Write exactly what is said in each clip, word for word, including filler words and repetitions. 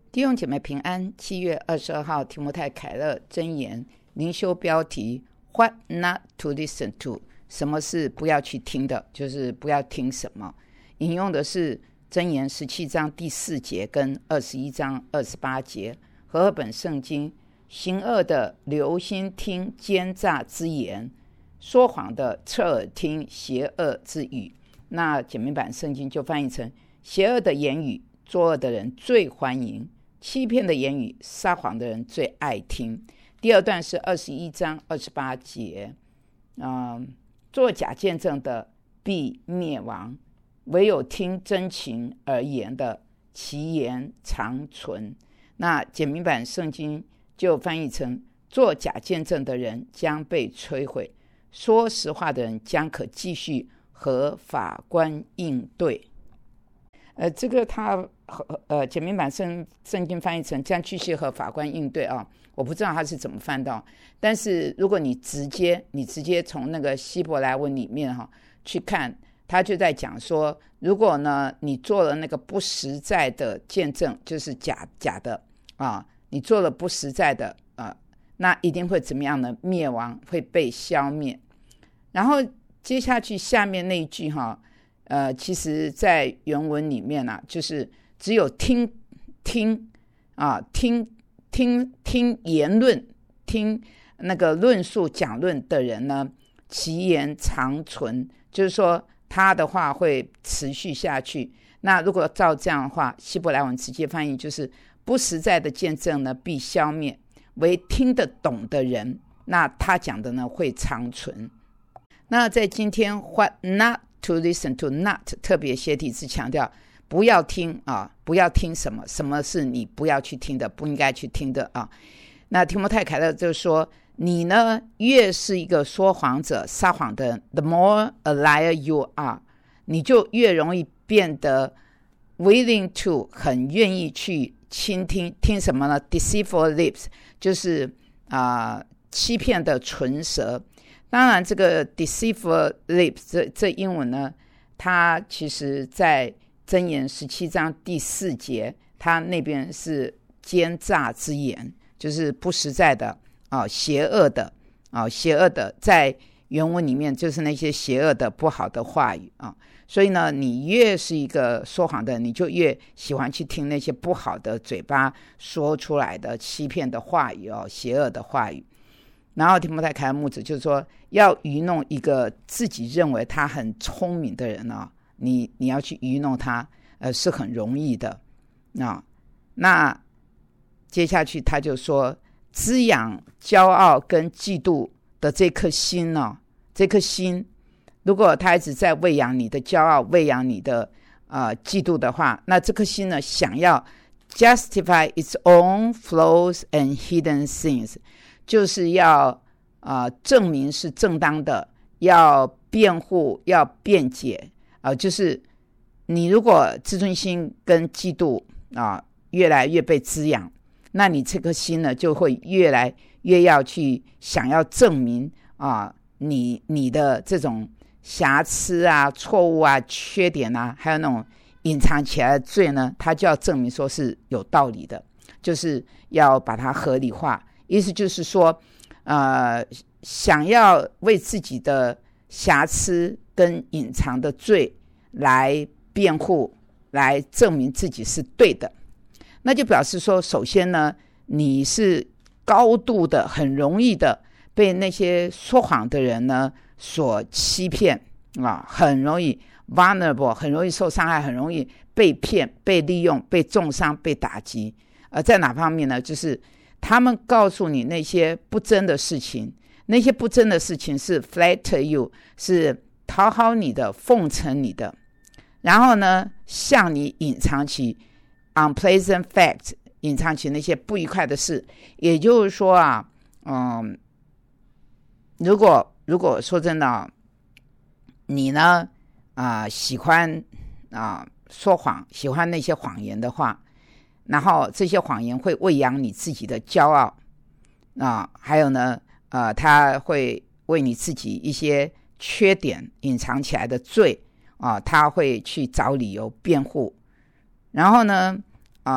弟兄姐妹平安。七月二十二号，提摩太凯勒箴言灵修标题 What not to listen to， 什么是不要去听的，就是不要听什么。引用的是箴言十七章第四节跟二十一章二十八节，和合本圣经。行恶的留心听奸诈之言，说谎的侧耳听邪恶之语。那简明版圣经就翻译成：邪恶的言语作恶的人最欢迎，欺骗的言语撒谎的人最爱听。第二段是二十一章二十八节、嗯、做假见证的必灭亡，唯有听真情而言的其言长存。那简明版圣经就翻译成：做假见证的人将被摧毁，说实话的人将可继续和法官应对。呃，这个他呃简明版圣圣经翻译成将继续和法官应对啊，我不知道他是怎么翻到，但是如果你直接你直接从那个希伯来文里面哈、啊、去看，他就在讲说，如果呢你做了那个不实在的见证，就是假假的啊，你做了不实在的啊，那一定会怎么样呢？灭亡，会被消灭。然后接下去下面那一句哈，呃，其实在原文里面啊，就是只有听听啊，听听听言论，听那个论述讲论的人呢，其言长存，就是说他的话会持续下去。那如果照这样的话，希伯来文直接翻译就是不实在的见证呢必消灭，唯听得懂的人，那他讲的呢会长存。那在今天 What not to listen to， not 特别斜体字强调不要听啊，不要听什么，什么是你不要去听的，不应该去听的啊。那提摩太凯勒就说，你呢越是一个说谎者撒谎的人， the more a liar you are， 你就越容易变得 willing to 很愿意去倾听。听什么呢？ deceitful lips 就是、呃、欺骗的唇舌。当然这个 deceitful lips 这, 这英文呢，它其实在箴言十七章第四节，它那边是奸诈之言，就是不实在的、哦、邪恶的、哦、邪恶的，在原文里面就是那些邪恶的不好的话语、哦、所以呢，你越是一个说谎的人，你就越喜欢去听那些不好的嘴巴说出来的欺骗的话语、哦、邪恶的话语。然后提摩太凯勒牧者就是说，要愚弄一个自己认为他很聪明的人、哦、你, 你要去愚弄他、呃、是很容易的、哦、那接下去他就说，滋养骄傲跟嫉妒的这颗心呢、哦，这颗心如果他一直在喂养你的骄傲，喂养你的、呃、嫉妒的话，那这颗心呢，想要 justify its own flaws and hidden sins，就是要、呃、证明是正当的，要辩护，要辩解、呃、就是你如果自尊心跟嫉妒、呃、越来越被滋养，那你这颗心呢就会越来越要去想要证明、呃、你, 你的这种瑕疵啊、错误啊、缺点啊，还有那种隐藏起来的罪呢，他就要证明说是有道理的，就是要把它合理化。意思就是说，呃，想要为自己的瑕疵跟隐藏的罪来辩护，来证明自己是对的。那就表示说，首先呢，你是高度的、很容易的被那些说谎的人呢所欺骗啊，很容易 vulnerable， 很容易受伤害，很容易被骗、被利用、被重伤、被打击。呃，在哪方面呢？就是他们告诉你那些不真的事情，那些不真的事情是 flatter you， 是讨好你的、奉承你的，然后呢，向你隐藏起 unpleasant fact， 隐藏起那些不愉快的事。也就是说啊，嗯，如果如果说真的，你呢啊、呃、喜欢啊、呃、说谎，喜欢那些谎言的话，然后这些谎言会喂养你自己的骄傲啊、呃，还有呢，呃，他会为你自己一些缺点隐藏起来的罪啊、呃，他会去找理由辩护。然后呢，啊、呃，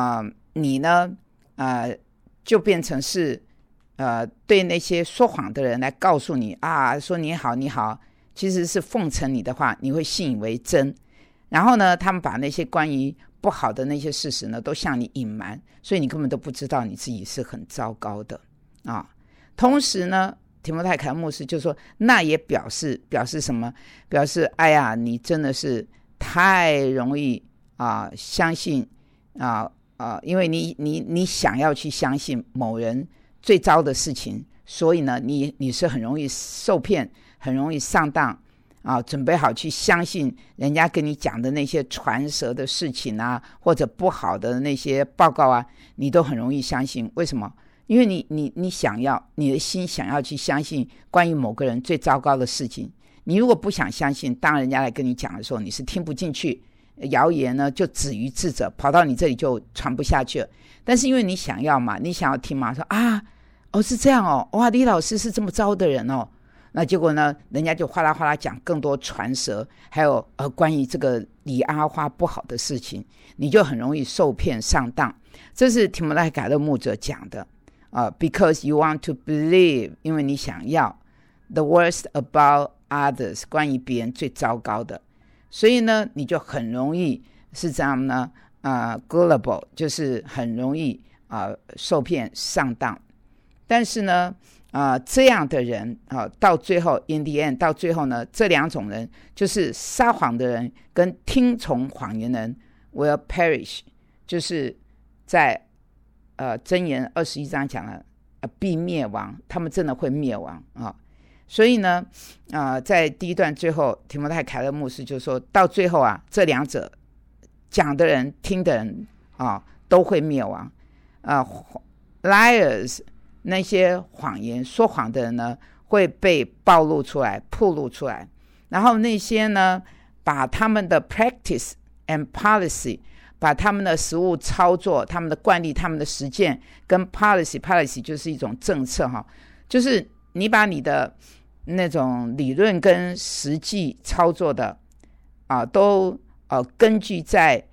你呢呃就变成是呃对那些说谎的人来告诉你啊，说你好你好，其实是奉承你的话，你会信以为真。然后呢，他们把那些关于不好的那些事实呢都向你隐瞒，所以你根本都不知道你自己是很糟糕的啊。同时呢，提摩太凯勒牧师就说，那也表示表示什么？表示哎呀，你真的是太容易啊相信啊啊，因为你你你想要去相信某人最糟的事情，所以呢，你你是很容易受骗，很容易上当。啊，准备好去相信人家跟你讲的那些传舌的事情啊，或者不好的那些报告啊，你都很容易相信。为什么？因为你你你想要，你的心想要去相信关于某个人最糟糕的事情。你如果不想相信，当人家来跟你讲的时候，你是听不进去，谣言呢就止于智者，跑到你这里就传不下去了。但是因为你想要嘛，你想要听嘛，说啊，哦是这样哦，哇，李老师是这么糟的人哦。那结果呢，人家就哗啦哗啦讲更多传舌，还有呃关于这个李阿花不好的事情，你就很容易受骗上当。这是提摩太凯勒牧者讲的啊、呃、，because you want to believe， 因为你想要 the worst about others， 关于别人最糟糕的，所以呢，你就很容易是这样呢，啊、呃、，gullible， 就是很容易啊、呃、受骗上当。但是呢。啊、呃，这样的人啊、呃，到最后 in the end， 到最后呢，这两种人就是撒谎的人跟听从谎言的人 will perish， 就是在呃箴言二十一章讲了、呃、必灭亡，他们真的会灭亡啊、哦。所以呢，啊、呃，在第一段最后，提摩太凯勒牧师就说到最后啊，这两者讲的人、听的人啊、哦，都会灭亡啊、呃、，liars。那些谎言说谎的人呢，会被暴露出来、暴露出来。然后那些呢，把他们的 practice and policy， 把他们的实务操作、他们的惯例、他们的实践跟 policy， policy 就是一种政策哈，就是你把你的那种理论跟实际操作的啊，都呃根据在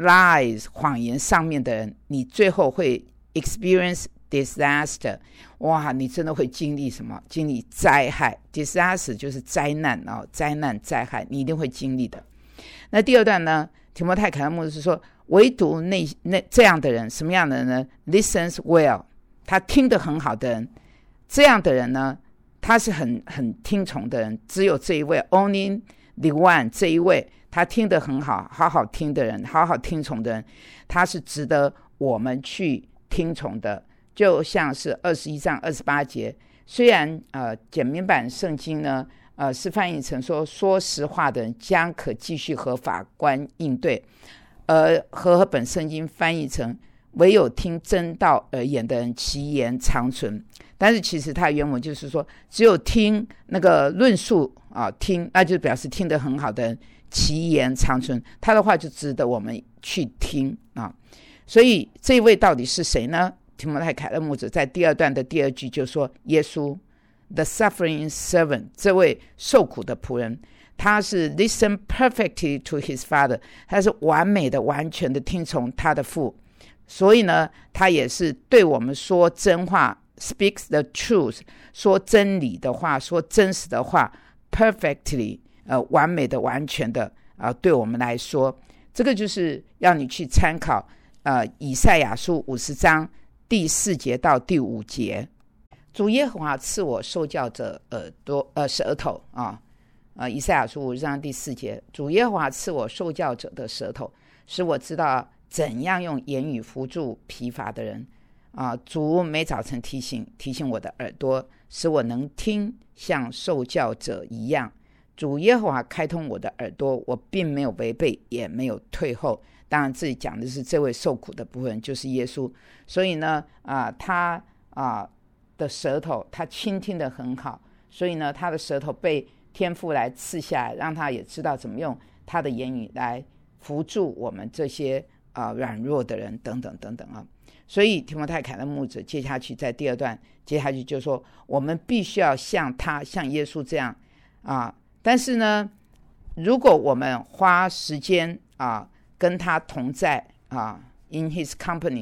lies 谎言上面的人，你最后会 experience disaster， 哇，你真的会经历什么？经历灾害。 disaster 就是灾难、哦、灾难灾害，你一定会经历的。那第二段呢，提摩太凯勒牧师说，唯独那那这样的人，什么样的人呢？ listens well， 他听得很好的人，这样的人呢，他是很很听从的人，只有这一位 only the one， 这一位他听得很好，好好听的人，好好听从的人，他是值得我们去听从的。就像是二十一章二十八节，虽然呃简明版圣经呢呃是翻译成说说实话的人将可继续和法官应对，而和合本圣经翻译成唯有听真道而言的人其言长存。但是其实它原文就是说，只有听那个论述啊，听那就表示听得很好的人其言长存，他的话就值得我们去听啊。所以这一位到底是谁呢？提摩太凯勒牧者在第二段的第二句就说，耶稣 the suffering servant， 这位受苦的仆人，他是 listen perfectly to his father， 他是完美的完全的听从他的父，所以呢他也是对我们说真话， speaks the truth， 说真理的话，说真实的话 perfectly、呃、完美的完全的、呃、对我们来说，这个就是要你去参考、呃、以赛亚书五十章第四节到第五节。主耶和华赐我受教者耳朵呃舌头啊，呃以赛亚书五十章第四节，主耶和华赐我受教者的舌头，使我知道怎样用言语扶助疲乏的人啊。主每早晨提醒提醒我的耳朵，使我能听像受教者一样。主耶和华开通我的耳朵，我并没有违背，也没有退后。当然这里讲的是这位受苦的部分，就是耶稣。所以呢啊，他啊的舌头他倾听得很好，所以呢他的舌头被天父来赐下来，让他也知道怎么用他的言语来扶助我们这些啊软弱的人等等等等啊。所以提摩太凯勒牧者接下去在第二段接下去就说，我们必须要像他像耶稣这样啊。但是呢，如果我们花时间啊跟他同在啊 in his company，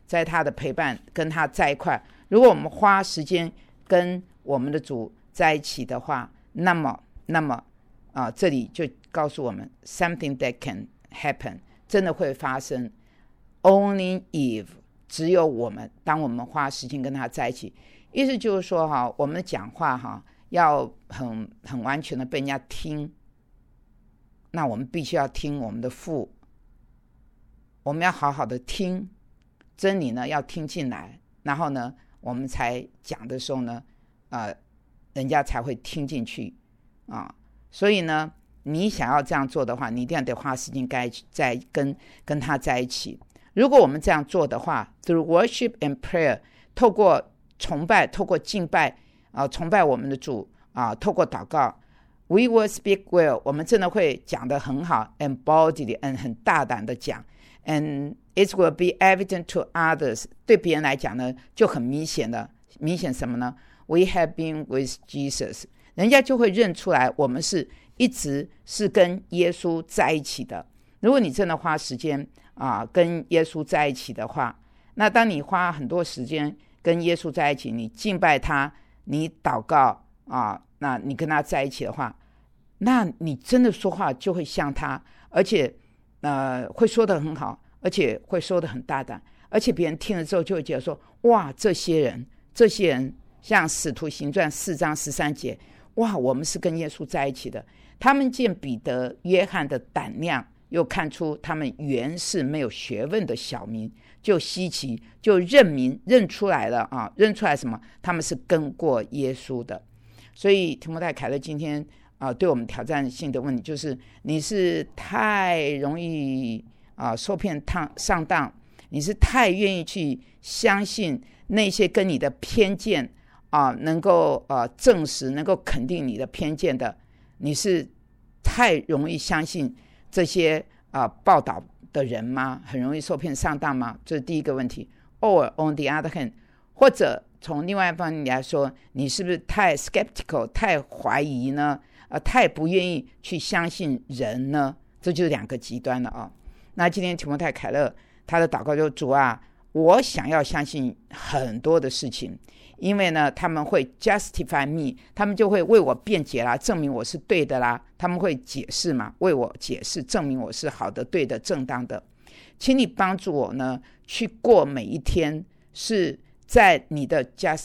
在他的陪伴跟他在一块。如果我们花时间跟我们的主在一起的话，那么那么啊、呃，这里就告诉我们 something that can happen， 真的会发生。Only if 只有我们，当我们花时间跟他在一起，意思就是说哈，我们讲话哈要很很完全的被人家听，那我们必须要听我们的父，我们要好好的听真理呢，要听进来，然后呢，我们才讲的时候呢，呃，人家才会听进去啊。所以呢，你想要这样做的话，你一定要得花时间在跟跟他在一起。如果我们这样做的话 ，through worship and prayer， 透过崇拜，透过敬拜啊、呃，崇拜我们的主啊、呃，透过祷告 ，we will speak well， 我们真的会讲得很好 ，and boldly and 很大胆的讲 ，and it will be evident to others， 对别人来讲呢，就很明显的，明显什么呢 ？We have been with Jesus， 人家就会认出来，我们是一直是跟耶稣在一起的。如果你真的花时间啊，跟耶稣在一起的话，那当你花很多时间跟耶稣在一起，你敬拜他，你祷告啊，那你跟他在一起的话，那你真的说话就会像他，而且呃会说得很好，而且会说得很大胆，而且别人听了之后就会觉得说，哇，这些人这些人像使徒行传四章十三节，哇，我们是跟耶稣在一起的。他们见彼得约翰的胆量，又看出他们原是没有学问的小民，就稀奇，就认明认出来了啊，认出来什么？他们是跟过耶稣的。所以提摩太凯勒今天啊，对我们挑战性的问题就是：你是太容易啊受骗上当，你是太愿意去相信那些跟你的偏见啊能够啊证实、能够肯定你的偏见的，你是太容易相信这些啊、呃、报道的人吗？很容易受骗上当吗？这是第一个问题。Or on the other hand， 或者从另外一方面来说，你是不是太 skeptical， 太怀疑呢？呃，太不愿意去相信人呢？这就是两个极端了啊。那今天提摩太凯勒他的祷告就是：主啊，我想要相信很多的事情，因为呢，他们会 justify me， 他们就会为我辩解啦，证明我是对的啦，他们会解释嘛，为我解释，证明我是好的、对的、正当的。请你帮助我呢，去过每一天，是在你的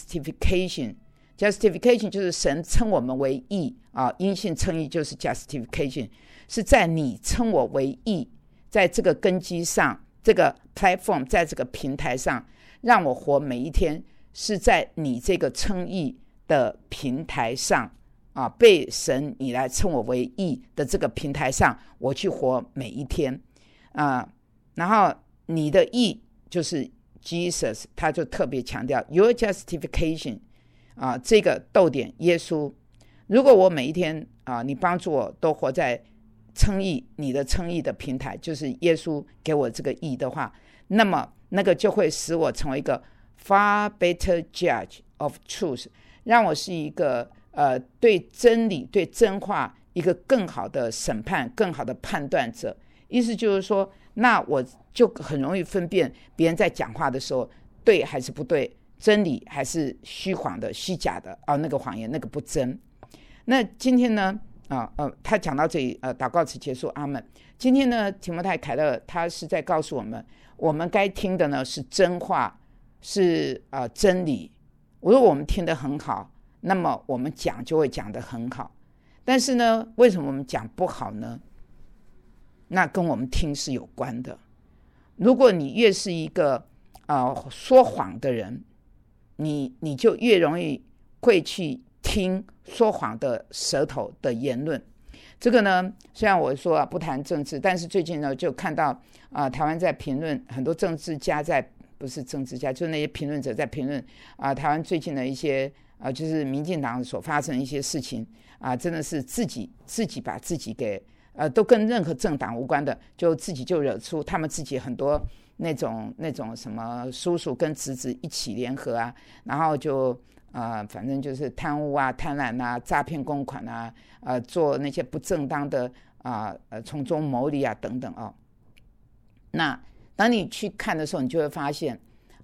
justification。justification 就是神称我们为义啊，因信称义就是 justification， 是在你称我为义，在这个根基上，这个 platform， 在这个平台上，让我活每一天。是在你这个称义的平台上啊，被神你来称我为义的这个平台上，我去活每一天啊。然后你的义就是 Jesus， 他就特别强调 Your justification 啊，这个逗点耶稣。如果我每一天啊，你帮助我都活在称义，你的称义的平台就是耶稣给我这个义的话，那么那个就会使我成为一个far better judge of truth， 让我是一个呃对真理、对真话一个更好的审判、更好的判断者。意思就是说，那我就很容易分辨别人在讲话的时候对还是不对，真理还是虚谎的、虚假的啊，那个谎言、那个不真。那今天呢，啊呃，他讲到这里，呃，祷告词结束，阿们。今天呢，提摩太凯勒他是在告诉我们，我们该听的呢是真话。是、呃、真理。如果我们听得很好，那么我们讲就会讲得很好。但是呢，为什么我们讲不好呢？那跟我们听是有关的。如果你越是一个、呃、说谎的人，你你就越容易会去听说谎的舌头的言论。这个呢，虽然我说、啊、不谈政治，但是最近呢就看到、呃、台湾在评论，很多政治家在不是政治家，就是那些评论者在评论啊、呃，台湾最近的一些啊、呃，就是民进党所发生的一些事情啊、呃，真的是自己自己把自己给呃，都跟任何政党无关的，就自己就惹出他们自己很多那种那种什么叔叔跟侄子一起联合啊，然后就呃，反正就是贪污啊、贪婪啊、诈骗公款啊，呃，做那些不正当的啊、呃，从中牟利啊等等啊、哦，那。当你去看的时候，你就会发现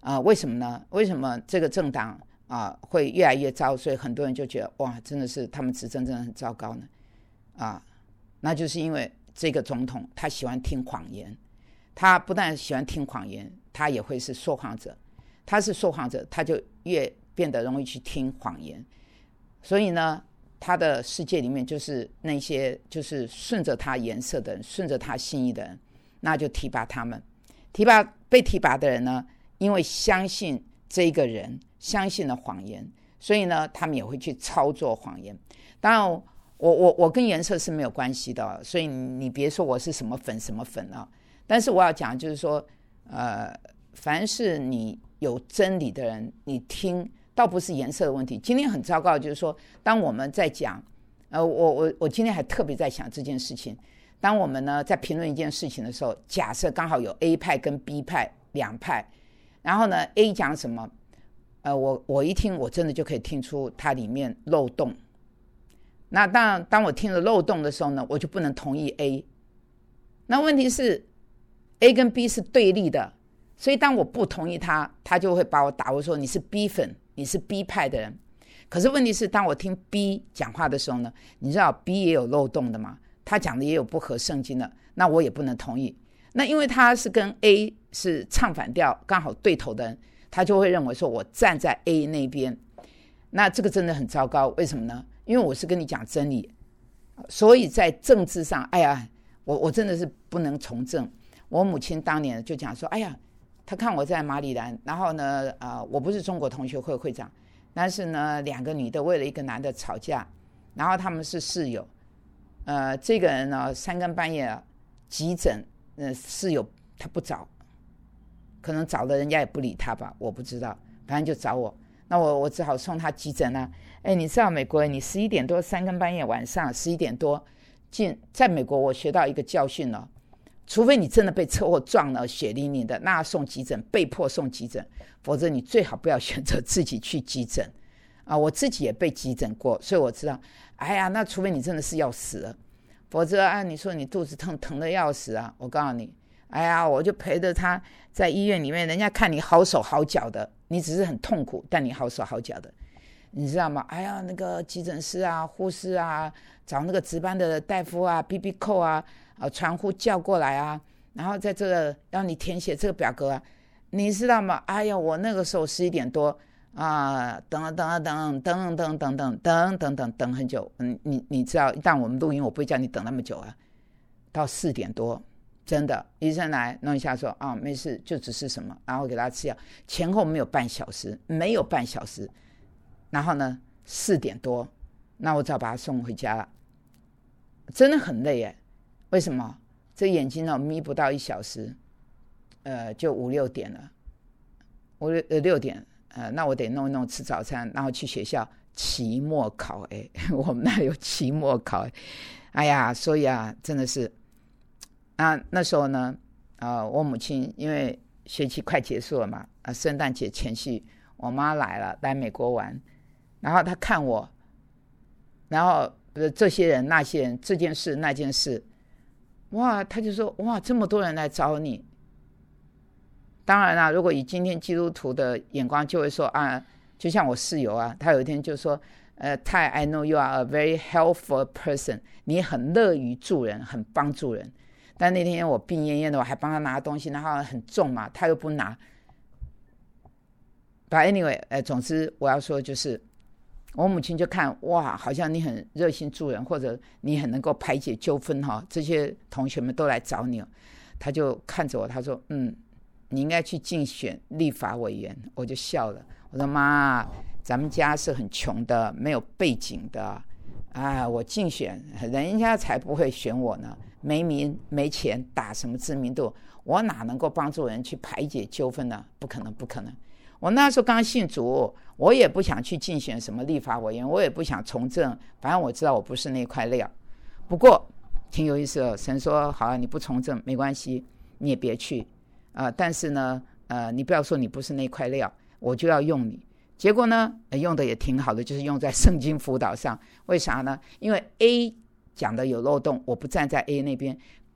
啊、呃，为什么呢？为什么这个政党啊、呃、会越来越糟？所以很多人就觉得哇，真的是他们执政真的很糟糕呢啊，那就是因为这个总统他喜欢听谎言，他不但喜欢听谎言，他也会是说谎者。他是说谎者，他就越变得容易去听谎言。所以呢，他的世界里面就是那些就是顺着他颜色的人，顺着他心意的人，那就提拔他们。提拔被提拔的人呢，因为相信这个人，相信了谎言，所以呢，他们也会去操作谎言。当然我我我跟颜色是没有关系的，所以你别说我是什么粉什么粉啊。但是我要讲就是说，呃，凡是你有真理的人，你听倒不是颜色的问题。今天很糟糕，就是说，当我们在讲，呃，我我我今天还特别在想这件事情。当我们呢在评论一件事情的时候，假设刚好有 A 派跟 B 派两派，然后呢 A 讲什么，呃，我我一听，我真的就可以听出它里面漏洞。那当然，当我听了漏洞的时候呢，我就不能同意 A。那问题是 A 跟 B 是对立的。所以当我不同意他，他就会把我打我说你是 B 粉，你是 B 派的人。可是问题是，当我听 B 讲话的时候呢，你知道 B 也有漏洞的嘛，他讲的也有不合圣经的，那我也不能同意。那因为他是跟 A 是唱反调，刚好对头的人，他就会认为说我站在 A 那边。那这个真的很糟糕，为什么呢？因为我是跟你讲真理，所以在政治上，哎呀，我我真的是不能从政。我母亲当年就讲说，哎呀，他看我在马里兰，然后呢，呃，我不是中国同学会会长，但是呢，两个女的为了一个男的吵架，然后他们是室友，呃，这个人呢三更半夜、啊、急诊，呃，室友他不找，可能找了人家也不理他吧，我不知道，反正就找我，那我我只好送他急诊啊。哎，你知道美国人，你十一点多三更半夜晚上十一点多进，在美国我学到一个教训了。除非你真的被车祸撞了血淋淋的，那送急诊，被迫送急诊，否则你最好不要选择自己去急诊啊！我自己也被急诊过，所以我知道，哎呀，那除非你真的是要死了，否则啊，你说你肚子疼疼的要死啊，我告诉你，哎呀，我就陪着他在医院里面，人家看你好手好脚的，你只是很痛苦，但你好手好脚的，你知道吗？哎呀，那个急诊室啊，护士啊，找那个值班的大夫啊，逼逼扣啊。啊，传呼叫过来啊，然后在这个让你填写这个表格啊，你知道吗？哎呀，我那个时候十一点多啊，等了等了等等等等等等等等等很久，嗯，你你知道，但我们录音我不会叫你等那么久啊，到四点多，真的，医生来弄一下说啊，没事，就只是什么，然后给他吃药，前后没有半小时，没有半小时，然后呢，四点多，那我只好把他送回家了，真的很累耶。为什么？这眼睛呢眯不到一小时，呃，就五六点了，五六呃六点，呃，那我得弄一弄吃早餐，然后去学校期末考，哎，我们那有期末考，哎呀，所以啊，真的是，啊，那时候呢，呃，我母亲因为学期快结束了嘛，啊，圣诞节前夕，我妈来了，来美国玩，然后她看我，然后这些人那些人这件事那件事。哇，他就说哇，这么多人来找你。当然啦，如果以今天基督徒的眼光，就会说啊，就像我室友啊，他有一天就说，呃，泰 I know you are a very helpful person， 你很乐于助人，很帮助人。但那天我病恹恹的，我还帮他拿东西，然后很重嘛，他又不拿。But anyway， 呃，总之我要说就是。我母亲就看哇，好像你很热心助人，或者你很能够排解纠纷哈，这些同学们都来找你，他就看着我，他说嗯，你应该去竞选立法委员。我就笑了，我说妈，咱们家是很穷的，没有背景的啊，我竞选人家才不会选我呢，没名没钱，打什么知名度，我哪能够帮助人去排解纠纷呢？不可能不可能。我那时候刚信主，我也不想去竞选什么立法委员，我也不想从政，反正我知道我不是那块料。不过挺有意思的，神说好啊，你不从政没关系，你也别去啊、呃。但是呢，呃，你不要说你不是那块料，我就要用你。结果呢，呃、用的也挺好的，就是用在圣经辅导上。为啥呢？因为 A 讲的有漏洞，我不站在 A 那边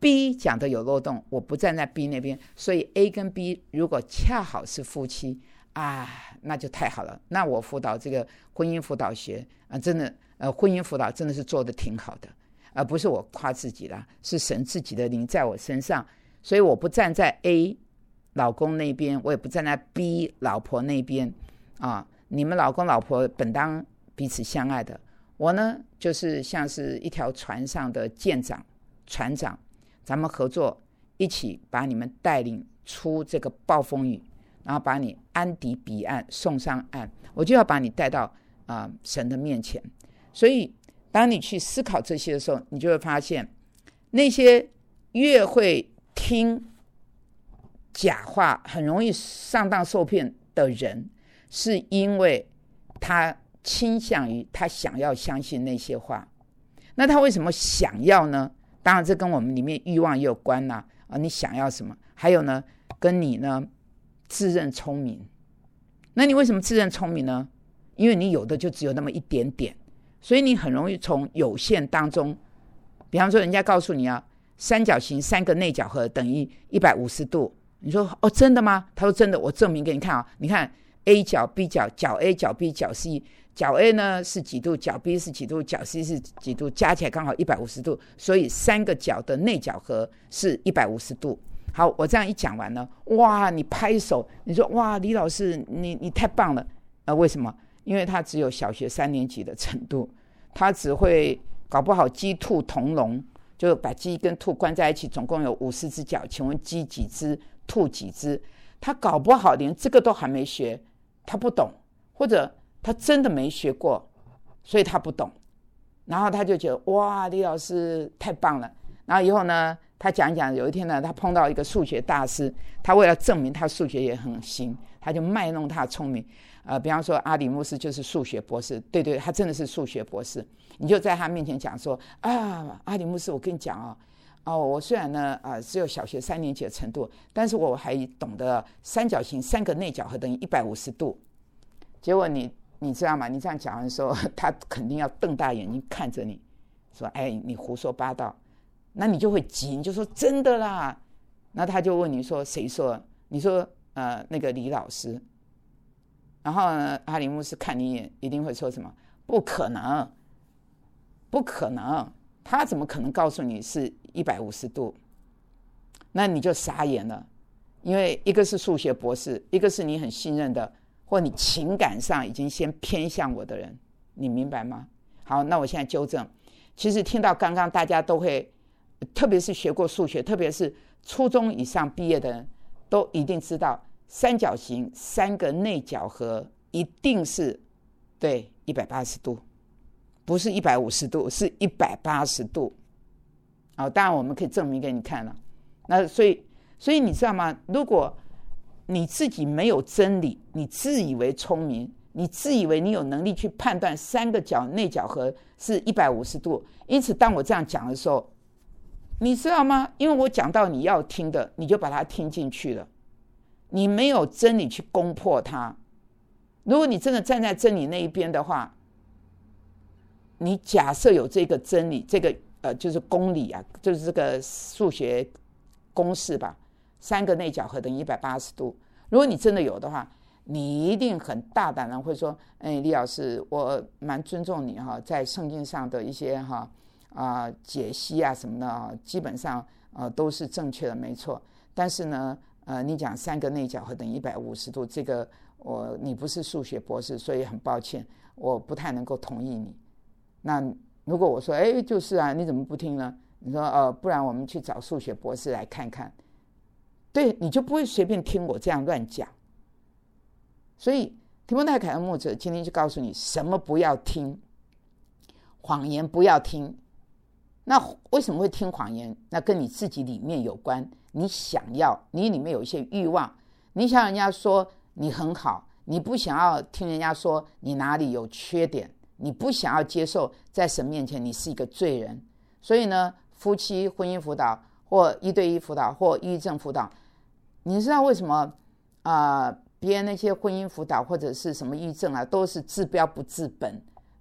B 讲的有漏洞，我不站在 B 那边，所以 A 跟 B 如果恰好是夫妻啊，那就太好了。那我辅导这个婚姻辅导学啊，真的呃，婚姻辅导真的是做得挺好的，而、呃、不是我夸自己啦，是神自己的灵在我身上，所以我不站在 A 老公那边，我也不站在 B 老婆那边啊。你们老公老婆本当彼此相爱的，我呢就是像是一条船上的舰长船长，咱们合作一起把你们带领出这个暴风雨，然后把你安抵彼岸送上岸，我就要把你带到、呃、神的面前。所以当你去思考这些的时候，你就会发现那些越会听假话很容易上当受骗的人，是因为他倾向于他想要相信那些话。那他为什么想要呢？当然这跟我们里面欲望也有关啦、啊、你想要什么，还有呢跟你呢自认聪明。那你为什么自认聪明呢？因为你有的就只有那么一点点，所以你很容易从有限当中，比方说人家告诉你啊，三角形三个内角和等于一百五十度，你说哦真的吗？他说真的，我证明给你看啊，你看 A 角 B 角，角 A 角 B 角 C， 角 A 呢是几度，角 B 是几度，角 C 是几度，加起来刚好一百五十度，所以三个角的内角和是一百五十度。好，我这样一讲完了，哇，你拍手，你说哇，李老师你你太棒了、呃、为什么？因为他只有小学三年级的程度，他只会搞不好鸡兔同笼，就把鸡跟兔关在一起，总共有五十只脚，请问鸡几只，兔几只？他搞不好连这个都还没学，他不懂，或者他真的没学过，所以他不懂。然后他就觉得哇，李老师太棒了。然后以后呢，他讲一讲，有一天呢，他碰到一个数学大师，他为了证明他数学也很行，他就卖弄他的聪明。呃，比方说阿里牧师就是数学博士，对对，他真的是数学博士。你就在他面前讲说啊，阿里牧师，我跟你讲哦，哦，我虽然呢啊、呃、只有小学三年级的程度，但是我还懂得三角形三个内角和等于一百五十度。结果你你知道吗？你这样讲的时候，他肯定要瞪大眼睛看着你，说哎，你胡说八道。那你就会急，你就说真的啦。那他就问你说谁说？你说呃那个李老师。然后呢，阿里牧师看你一眼，一定会说什么？不可能，不可能，他怎么可能告诉你是一百五十度？那你就傻眼了，因为一个是数学博士，一个是你很信任的，或你情感上已经先偏向我的人，你明白吗？好，那我现在纠正。其实听到刚刚大家都会，特别是学过数学，特别是初中以上毕业的人，都一定知道三角形三个内角和一定是对一百八十度，不是一百五十度，是一百八十度。好，当然我们可以证明给你看了。那所以所以你知道吗？如果你自己没有真理，你自以为聪明，你自以为你有能力去判断三个角内角和是一百五十度，因此当我这样讲的时候，你知道吗？因为我讲到你要听的，你就把它听进去了，你没有真理去攻破它。如果你真的站在真理那一边的话，你假设有这个真理，这个呃就是公理啊，就是这个数学公式吧，三个内角和等于一百八十度。如果你真的有的话，你一定很大胆的会说，哎，李老师，我蛮尊重你哈，在圣经上的一些哈啊、呃、解析啊什么的啊，基本上呃都是正确的，没错。但是呢，呃，你讲三个内角和等于一百五十度，这个我你不是数学博士，所以很抱歉，我不太能够同意你。那如果我说，哎，就是啊，你怎么不听呢？你说，呃，不然我们去找数学博士来看看。对，你就不会随便听我这样乱讲。所以提摩太凯恩牧者今天就告诉你，什么不要听，谎言不要听。那为什么会听谎言？那跟你自己里面有关。你想要，你里面有一些欲望，你想人家说你很好，你不想要听人家说你哪里有缺点，你不想要接受在神面前你是一个罪人。所以呢，夫妻婚姻辅导或一对一辅导或抑郁症辅导，你知道为什么啊、呃？别人那些婚姻辅导或者是什么抑郁症啊，都是治标不治本，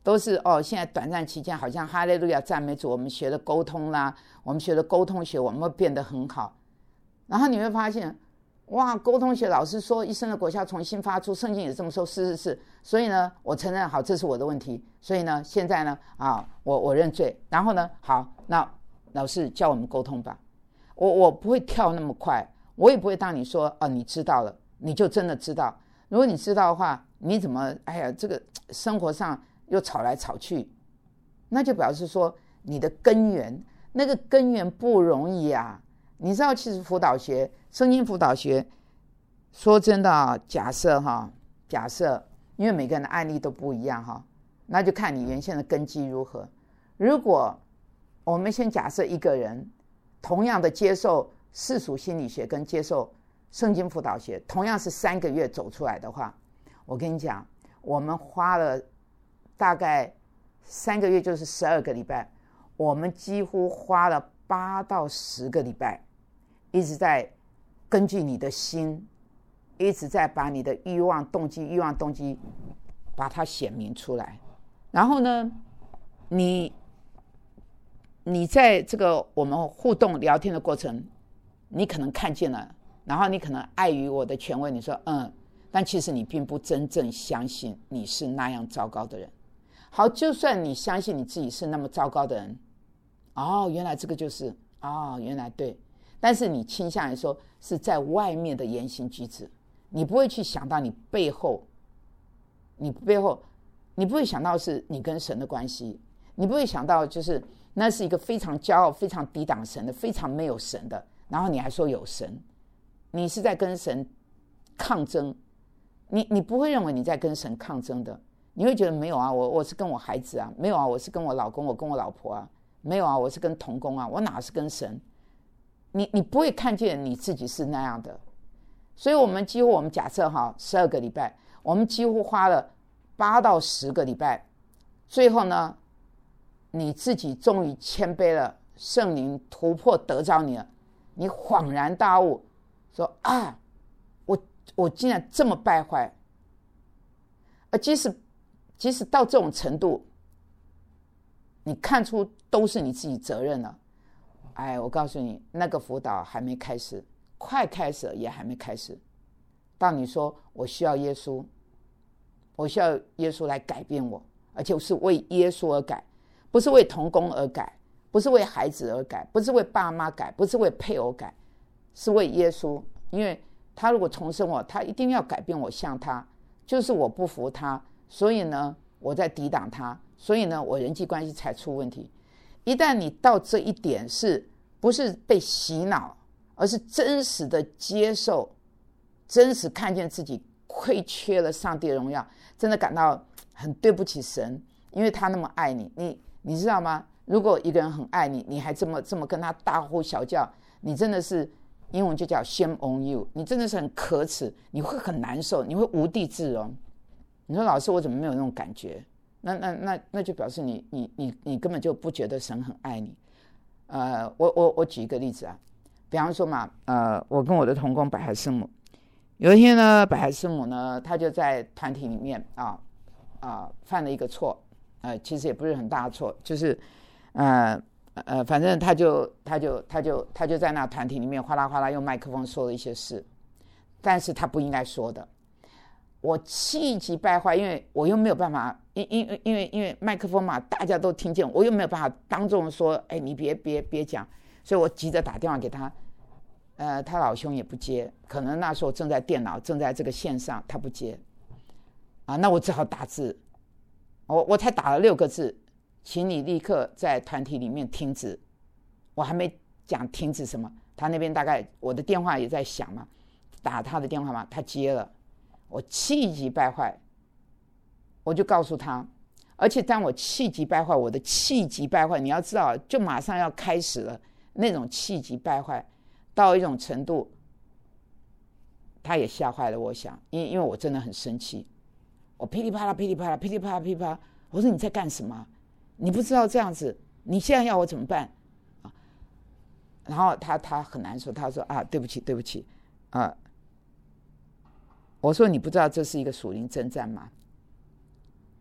都是哦，现在短暂期间好像哈利路亚赞美主，我们学的沟通啦，我们学的沟通学，我们会变得很好。然后你会发现，哇，沟通学老师说一生的果效重新发出，圣经也这么说，是是是。所以呢，我承认好，这是我的问题。所以呢，现在呢，啊，我我认罪。然后呢，好，那老师教我们沟通吧。我我不会跳那么快，我也不会当你说哦，你知道了，你就真的知道。如果你知道的话，你怎么哎呀，这个生活上又吵来吵去，那就表示说你的根源，那个根源不容易啊。你知道，其实辅导学、圣经辅导学，说真的啊，假设哈，假设，因为每个人的案例都不一样哈，那就看你原先的根基如何。如果我们先假设一个人同样的接受世俗心理学跟接受圣经辅导学，同样是三个月走出来的话，我跟你讲，我们花了大概三个月就是十二个礼拜，我们几乎花了八到十个礼拜，一直在根据你的心，一直在把你的欲望动机欲望动机把它显明出来。然后呢，你你在这个我们互动聊天的过程，你可能看见了，然后你可能碍于我的权威，你说嗯，但其实你并不真正相信你是那样糟糕的人。好，就算你相信你自己是那么糟糕的人，哦，原来这个就是哦，原来对，但是你倾向于说是在外面的言行举止，你不会去想到你背后，你背后，你不会想到是你跟神的关系，你不会想到就是那是一个非常骄傲、非常抵挡神的、非常没有神的，然后你还说有神，你是在跟神抗争，你你不会认为你在跟神抗争的，你会觉得没有啊，我我是跟我孩子啊，没有啊，我是跟我老公，我跟我老婆啊，没有啊，我是跟同工啊，我哪是跟神？你你不会看见你自己是那样的。所以我们几乎我们假设哈，十二个礼拜，我们几乎花了八到十个礼拜，最后呢，你自己终于谦卑了，圣灵突破得着你了，你恍然大悟，说啊，我我竟然这么败坏，而即使即使到这种程度，你看出都是你自己责任了。哎，我告诉你，那个辅导还没开始，快开始了也还没开始。当你说我需要耶稣，我需要耶稣来改变我，而且是为耶稣而改，不是为同工而改，不是为孩子而改，不是为爸妈改，不是为配偶改，是为耶稣。因为他如果重生我，他一定要改变我像他，就是我不服他，所以呢我在抵挡他，所以呢我人际关系才出问题。一旦你到这一点，是不是被洗脑，而是真实的接受，真实看见自己亏缺了上帝的荣耀，真的感到很对不起神，因为他那么爱你。你你知道吗？如果一个人很爱你，你还这么这么跟他大呼小叫，你真的是英文就叫 shame on you， 你真的是很可耻，你会很难受，你会无地自容。你说老师，我怎么没有那种感觉？那那那那就表示你你你你根本就不觉得神很爱你。呃，我我我举一个例子啊，比方说嘛，呃，我跟我的同工百海师母，有一天呢，百海师母呢，她就在团体里面啊啊犯了一个错，呃，其实也不是很大的错，就是呃呃，反正他就他就他就他就在那团体里面哗啦哗啦用麦克风说了一些事，但是他不应该说的。我气急败坏，因为我又没有办法，因因为因为因为麦克风嘛，大家都听见，我又没有办法当众说，哎，你别别别讲，所以我急着打电话给他，呃，他老兄也不接，可能那时候正在电脑，正在这个线上，他不接，啊，那我只好打字，我我才打了六个字，请你立刻在团体里面停止，我还没讲停止什么，他那边大概我的电话也在响嘛，打他的电话嘛，他接了。我气急败坏，我就告诉他，而且当我气急败坏，我的气急败坏，你要知道，就马上要开始了，那种气急败坏到一种程度，他也吓坏了。我想，因因为我真的很生气，我噼里啪啦噼里啪啦噼里啪啦噼里啪啦，我说你在干什么？你不知道这样子，你现在要我怎么办？啊，然后他他很难受，他说啊，对不起对不起啊。我说你不知道这是一个属灵征战吗？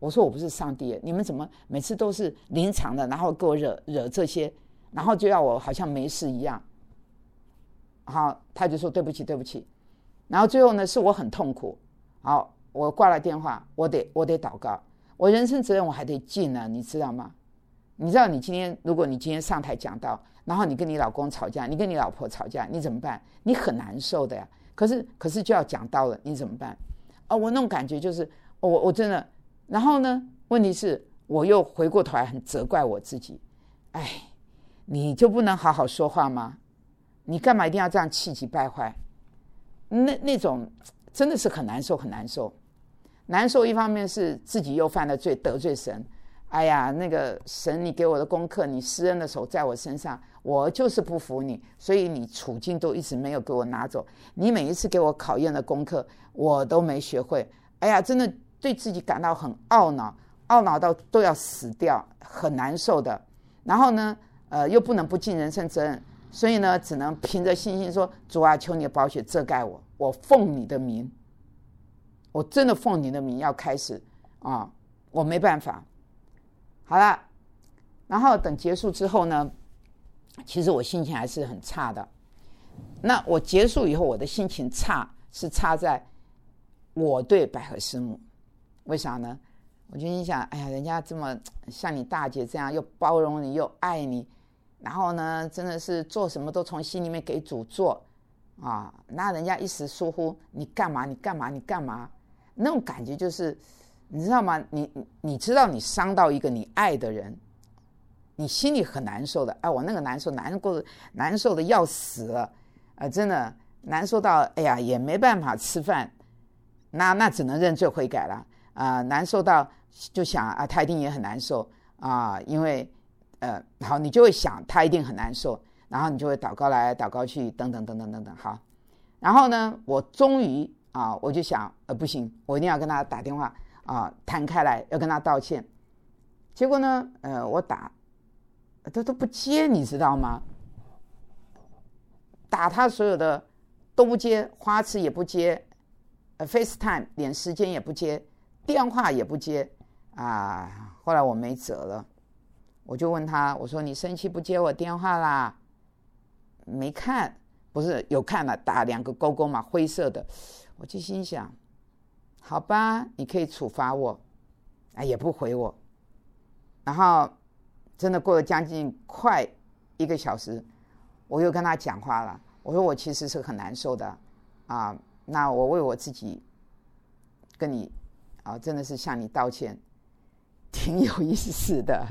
我说我不是上帝，你们怎么每次都是临场的，然后给我惹惹这些，然后就要我好像没事一样。好，他就说对不起对不起，然后最后呢是我很痛苦。好，我挂了电话，我得我得祷告，我人生责任我还得尽呢，你知道吗？你知道你今天如果你今天上台讲到，然后你跟你老公吵架，你跟你老婆吵架，你怎么办？你很难受的呀。可是可是就要讲到了，你怎么办？哦，我那种感觉就是，我我真的，然后呢，问题是我又回过头来很责怪我自己，哎，你就不能好好说话吗？你干嘛一定要这样气急败坏？那那种真的是很难受，很难受。难受一方面是自己又犯了罪，得罪神。哎呀，那个神，你给我的功课，你施恩的手在我身上，我就是不服你，所以你处境都一直没有给我拿走。你每一次给我考验的功课，我都没学会。哎呀，真的对自己感到很懊恼，懊恼到都要死掉，很难受的。然后呢，呃，又不能不尽人生责任，所以呢，只能凭着信心说：主啊，求你的宝血遮盖我，我奉你的名，我真的奉你的名要开始啊，我没办法。好了，然后等结束之后呢，其实我心情还是很差的。那我结束以后，我的心情差是差在我对百合师母，为啥呢？我就心想，哎呀，人家这么像你大姐这样，又包容你又爱你，然后呢，真的是做什么都从心里面给主做啊，那人家一时疏忽，你干嘛你干嘛你干嘛，那种感觉就是。你知道吗？你你知道你伤到一个你爱的人，你心里很难受的。哎，我那个难受，难过难受的要死了，呃，真的难受到，哎呀，也没办法吃饭，那那只能认罪悔改了啊、呃！难受到就想啊，他一定也很难受啊、呃，因为呃，好，你就会想他一定很难受，然后你就会祷告来祷告去，等等等等等等，好，然后呢，我终于啊，我就想，呃，不行，我一定要跟他打电话。啊，弹开来要跟他道歉，结果呢，呃，我打，他都不接，你知道吗？打他所有的都不接，花痴也不接，呃 ，FaceTime 连时间也不接，电话也不接，啊，后来我没辙了，我就问他，我说你生气不接我电话啦？没看，不是有看了，打两个勾勾嘛，灰色的，我就心想。好吧，你可以处罚我，哎，也不回我。然后真的过了将近快一个小时，我又跟他讲话了。我说我其实是很难受的啊，那我为我自己跟你啊，真的是向你道歉，挺有意思的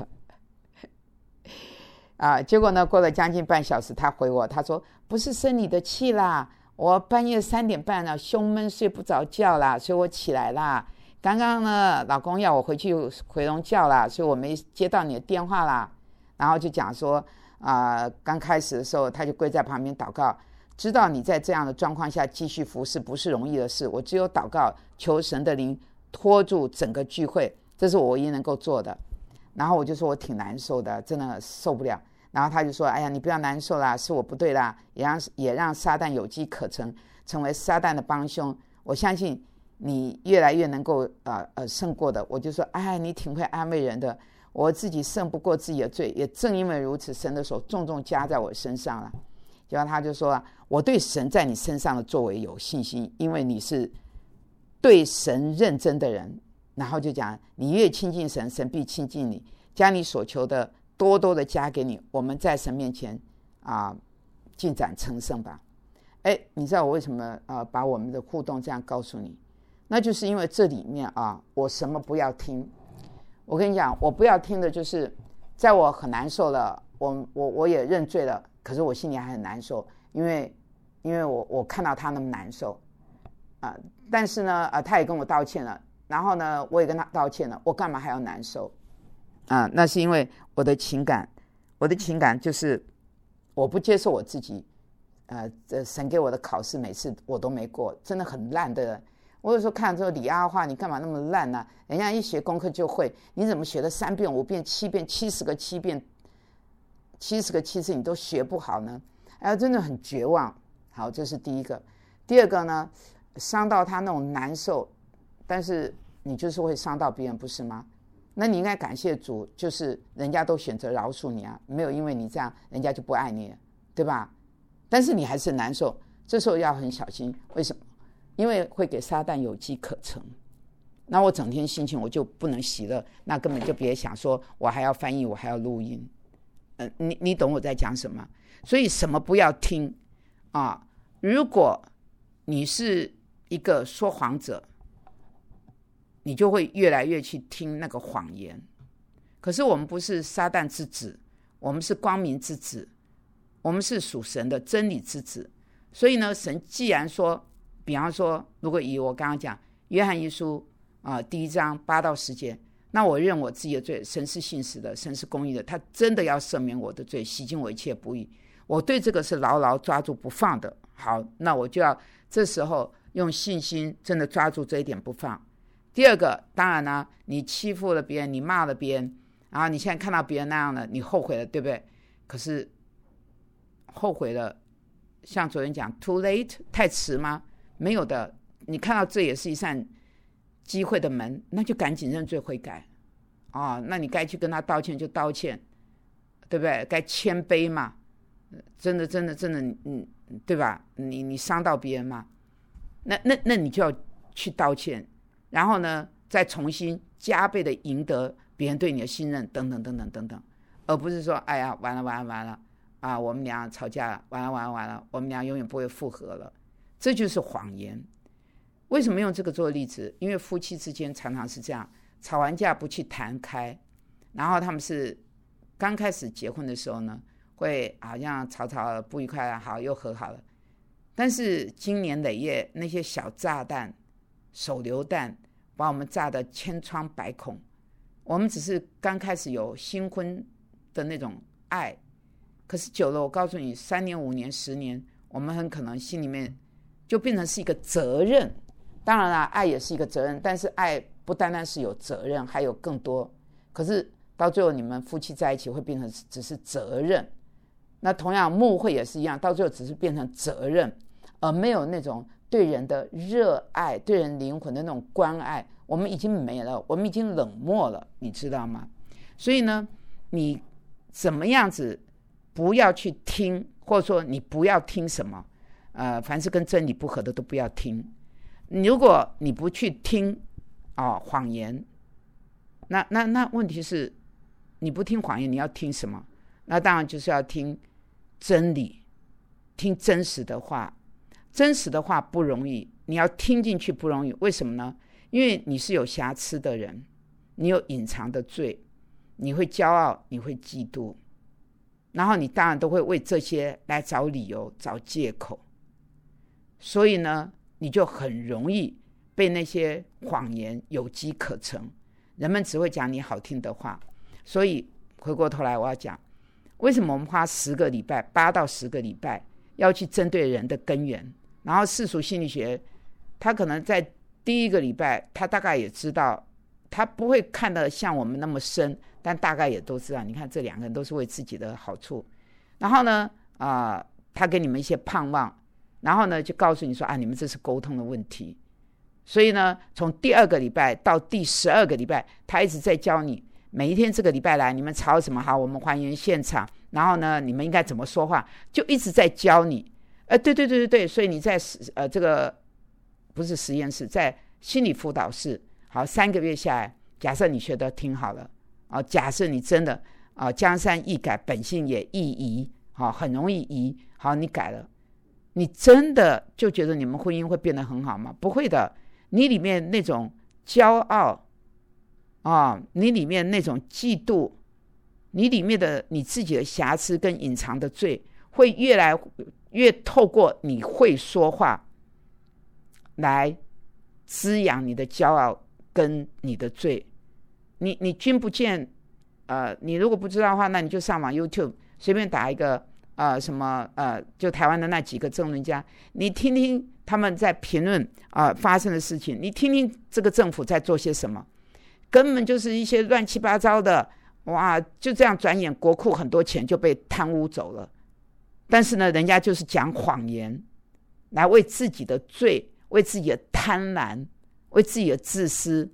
啊。结果呢，过了将近半小时，他回我，他说不是生你的气啦。我半夜三点半了，胸闷睡不着觉啦，所以我起来啦。刚刚呢，老公要我回去回笼觉啦，所以我没接到你的电话啦。然后就讲说，啊、呃，刚开始的时候他就跪在旁边祷告，知道你在这样的状况下继续服侍不是容易的事，我只有祷告，求神的灵拖住整个聚会，这是我唯一能够做的。然后我就说我挺难受的，真的受不了。然后他就说，哎呀，你不要难受啦，是我不对啦，也让也让撒旦有机可乘，成为撒旦的帮凶。我相信你越来越能够呃呃胜过的。我就说，哎，你挺会安慰人的，我自己胜不过自己的罪，也正因为如此，神的手重重加在我身上了。结果他就说，我对神在你身上的作为有信心，因为你是对神认真的人。然后就讲，你越亲近神，神必亲近你，将你所求的多多的加给你，我们在神面前啊进展成圣吧。哎，你知道我为什么啊把我们的互动这样告诉你？那就是因为这里面啊，我什么不要听。我跟你讲，我不要听的就是在我很难受了，我我我也认罪了，可是我心里还很难受，因为因为我我看到他那么难受啊，但是呢啊他也跟我道歉了，然后呢我也跟他道歉了，我干嘛还要难受啊？那是因为我的情感，我的情感就是我不接受我自己，呃，神给我的考试每次我都没过，真的很烂的人。我有时候看这个李阿话，你干嘛那么烂呢、啊？人家一学功课就会，你怎么学了三遍、五遍、七遍、七十个七遍、七十个七次你都学不好呢？哎，真的很绝望。好，这是第一个。第二个呢，伤到他那种难受，但是你就是会伤到别人，不是吗？那你应该感谢主，就是人家都选择饶恕你啊，没有因为你这样人家就不爱你了，对吧？但是你还是难受，这时候要很小心。为什么？因为会给撒旦有机可乘。那我整天心情我就不能喜乐，那根本就别想说我还要翻译，我还要录音。呃，你你懂我在讲什么？所以什么不要听啊？如果你是一个说谎者，你就会越来越去听那个谎言。可是我们不是撒旦之子，我们是光明之子，我们是属神的真理之子。所以呢，神既然说，比方说，如果以我刚刚讲约翰一书啊、呃、第一章八到十节，那我认我自己的罪，神是信实的，神是公义的，他真的要赦免我的罪，洗净我一切不义。我对这个是牢牢抓住不放的。好，那我就要这时候用信心真的抓住这一点不放。第二个，当然呢，你欺负了别人，你骂了别人，然后你现在看到别人那样了，你后悔了，对不对？可是后悔了，像昨天讲 too late 太迟吗？没有的，你看到这也是一扇机会的门，那就赶紧认罪悔改啊、哦！那你该去跟他道歉就道歉，对不对？该谦卑嘛，真的真的真的，嗯，对吧？你你伤到别人嘛，那那那你就要去道歉，然后呢，再重新加倍的赢得别人对你的信任，等等等等等等，而不是说，哎呀，完了完了完了啊，我们俩吵架了，完了完了完了，我们俩永远不会复合了，这就是谎言。为什么用这个做例子？因为夫妻之间常常是这样，吵完架不去谈开，然后他们是刚开始结婚的时候呢，会好像吵吵不愉快了，好又和好了。但是经年累月，那些小炸弹、手榴弹把我们炸得千疮百孔。我们只是刚开始有新婚的那种爱，可是久了，我告诉你，三年、五年、十年，我们很可能心里面就变成是一个责任。当然啦，爱也是一个责任，但是爱不单单是有责任，还有更多。可是到最后，你们夫妻在一起会变成只是责任。那同样，牧会也是一样，到最后只是变成责任，而没有那种对人的热爱、对人灵魂的那种关爱。我们已经没了，我们已经冷漠了，你知道吗？所以呢，你怎么样子不要去听，或者说你不要听什么，呃，凡是跟真理不合的都不要听。如果你不去听哦谎言，那那那问题是，你不听谎言，你要听什么？那当然就是要听真理，听真实的话。真实的话不容易，你要听进去不容易。为什么呢？因为你是有瑕疵的人，你有隐藏的罪，你会骄傲，你会嫉妒，然后你当然都会为这些来找理由、找借口。所以呢，你就很容易被那些谎言有机可乘，人们只会讲你好听的话。所以回过头来我要讲，为什么我们花十个礼拜八到十个礼拜要去针对人的根源。然后世俗心理学他可能在第一个礼拜他大概也知道，他不会看得像我们那么深，但大概也都知道，你看这两个人都是为自己的好处。然后呢、呃、他给你们一些盼望，然后呢就告诉你说啊，你们这是沟通的问题。所以呢，从第二个礼拜到第十二个礼拜，他一直在教你，每一天这个礼拜来，你们吵什么好，我们还原现场，然后呢，你们应该怎么说话，就一直在教你。呃，对对对对对，所以你在呃这个不是实验室，在心理辅导室，好，三个月下来，假设你学得挺好了，啊，假设你真的啊江山易改，本性也易移，好，很容易移，好，你改了，你真的就觉得你们婚姻会变得很好吗？不会的，你里面那种骄傲啊，你里面那种嫉妒，你里面的你自己的瑕疵跟隐藏的罪，会越来越透过你会说话来滋养你的骄傲跟你的罪。你你君不见，呃，你如果不知道的话，那你就上网 YouTube 随便打一个呃什么呃，就台湾的那几个政论家，你听听他们在评论啊、呃、发生的事情，你听听这个政府在做些什么，根本就是一些乱七八糟的，哇，就这样转眼国库很多钱就被贪污走了。但是呢，人家就是讲谎言，来为自己的罪，为自己的贪婪，为自己的自私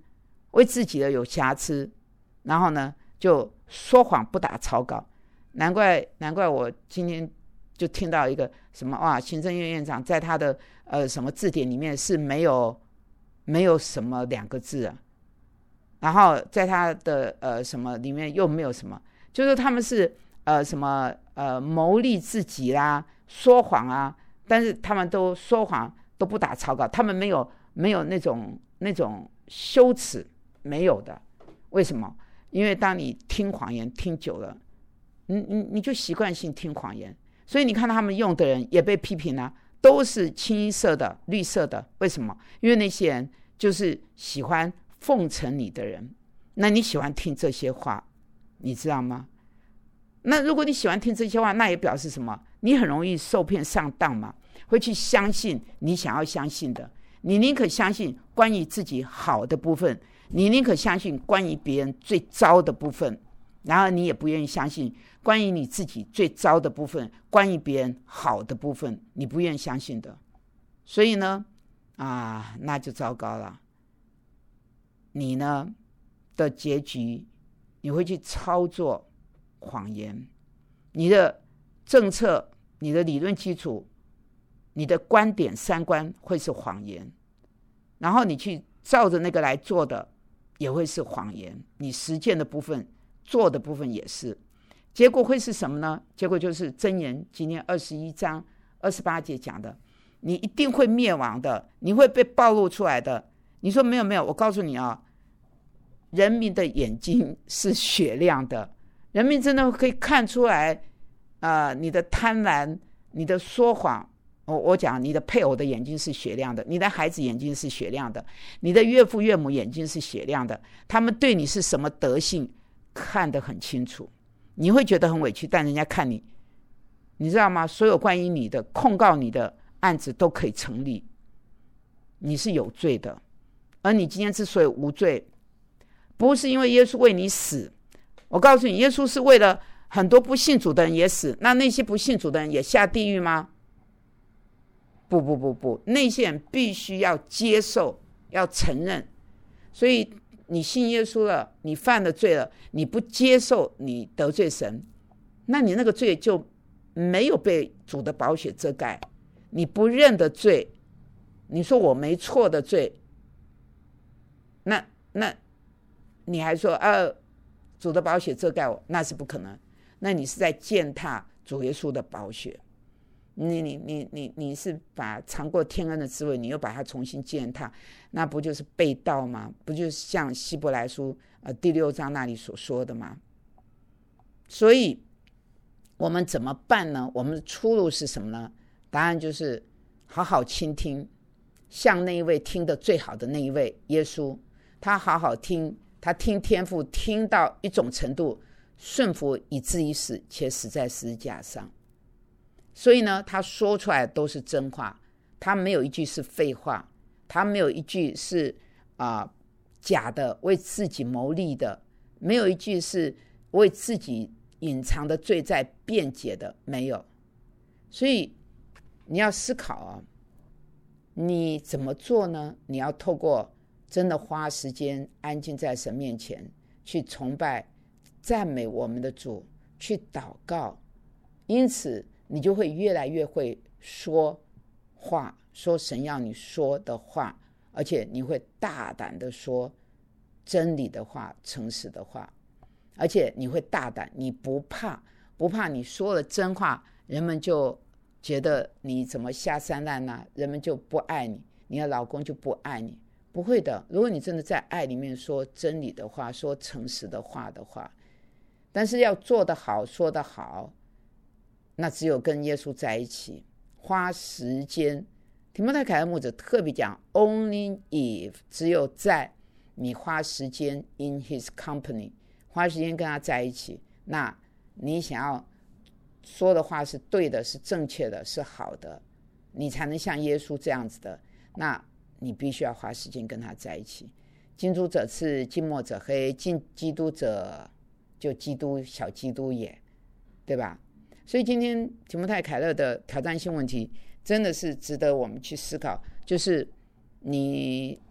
为自己的有瑕疵，然后呢就说谎不打草稿。难怪难怪我今天就听到一个什么哇，行政院院长在他的呃什么字典里面是没有没有什么两个字啊，然后在他的呃什么里面又没有什么，就是他们是呃什么呃谋利自己啦，说谎啊，但是他们都说谎都不打草稿，他们没有没有那种那种羞耻，没有的。为什么？因为当你听谎言听久了，你你你就习惯性听谎言，所以你看他们用的人也被批评啊，都是清一色的绿色的。为什么？因为那些人就是喜欢奉承你的人，那你喜欢听这些话，你知道吗？那如果你喜欢听这些话，那也表示什么？你很容易受骗上当嘛，会去相信你想要相信的，你宁可相信关于自己好的部分，你宁可相信关于别人最糟的部分，然而你也不愿意相信关于你自己最糟的部分，关于别人好的部分，你不愿意相信的。所以呢啊，那就糟糕了。你呢的结局，你会去操作谎言，你的政策、你的理论基础、你的观点、三观会是谎言，然后你去照着那个来做的也会是谎言，你实践的部分、做的部分也是。结果会是什么呢？结果就是箴言今天二十一章二十八节讲的，你一定会灭亡的，你会被暴露出来的。你说没有没有，我告诉你啊，人民的眼睛是雪亮的，人民真的可以看出来，呃，你的贪婪，你的说谎。我我讲你的配偶的眼睛是雪亮的，你的孩子眼睛是雪亮的，你的岳父岳母眼睛是雪亮的，他们对你是什么德性看得很清楚。你会觉得很委屈，但人家看你，你知道吗？所有关于你的控告你的案子都可以成立，你是有罪的。而你今天之所以无罪，不是因为耶稣为你死，我告诉你，耶稣是为了很多不信主的人也死，那那些不信主的人也下地狱吗？不不不不，那些人必须要接受，要承认。所以你信耶稣了，你犯了罪了，你不接受你得罪神，那你那个罪就没有被主的宝血遮盖。你不认的罪，你说我没错的罪，那那你还说呃主的宝血遮盖我，那是不可能。那你是在践踏主耶稣的宝血，你你你你你是把尝过天恩的滋味，你又把它重新践踏，那不就是背道吗？不就是像希伯来书呃第六章那里所说的吗？所以我们怎么办呢？我们的出路是什么呢？答案就是好好倾听，像那一位听得最好的那一位耶稣，他好好听，他听天父听到一种程度，顺服以至于死，且死在十字架上。所以呢，他说出来都是真话，他没有一句是废话，他没有一句是、呃、假的，为自己谋利的，没有一句是为自己隐藏的罪在辩解的，没有。所以你要思考啊，你怎么做呢？你要透过真的花时间安静在神面前，去崇拜赞美我们的主，去祷告，因此你就会越来越会说话，说神要你说的话，而且你会大胆的说真理的话，诚实的话，而且你会大胆，你不怕不怕你说了真话，人们就觉得你怎么下三滥啊，人们就不爱你，你的老公就不爱你。不会的，如果你真的在爱里面说真理的话，说诚实的话的话，但是要做得好，说得好，那只有跟耶稣在一起，花时间。提摩太凯勒牧者特别讲 only if， 只有在你花时间 in his company， 花时间跟他在一起，那你想要说的话是对的，是正确的，是好的，你才能像耶稣这样子的，那你必须要花时间跟他在一起。近朱者赤，近墨者黑，近基督者就基督小基督也，对吧？所以今天提摩太凯勒的挑战性问题真的是值得我们去思考，就是你